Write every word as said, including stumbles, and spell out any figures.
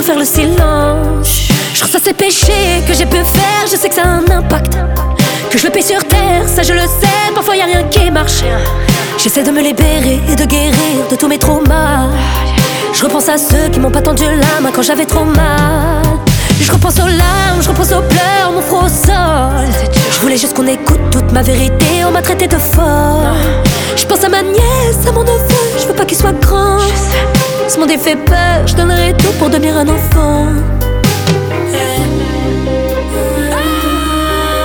faire le silence. Je reçois ces péchés que j'ai pu faire, je sais que ça a un impact, que je le paie sur terre, ça je le sais, parfois y'a rien qui marche. J'essaie de me libérer et de guérir de tous mes traumas. Je repense à ceux qui m'ont pas tendu la main quand j'avais trop mal. Je repense aux larmes, je repense aux pleurs, mon front au sol. Je voulais juste qu'on écoute toute ma vérité, on m'a traité de folle. Je pense à ma nièce, à mon neveu, je veux pas qu'il soit grand. Ce monde est fait peur, je donnerai tout pour devenir un enfant.